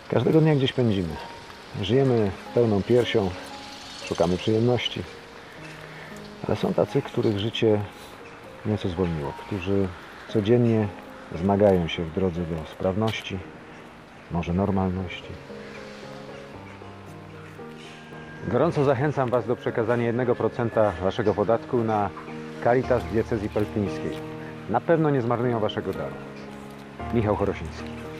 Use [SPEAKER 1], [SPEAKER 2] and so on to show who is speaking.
[SPEAKER 1] Każdego dnia gdzieś pędzimy. Żyjemy pełną piersią, szukamy przyjemności. Ale są tacy, których życie nieco zwolniło, którzy codziennie zmagają się w drodze do sprawności, może normalności. Gorąco zachęcam Was do przekazania 1% Waszego podatku na Caritas Diecezji Pelpińskiej. Na pewno nie zmarnują Waszego daru. Michał Chorosiński.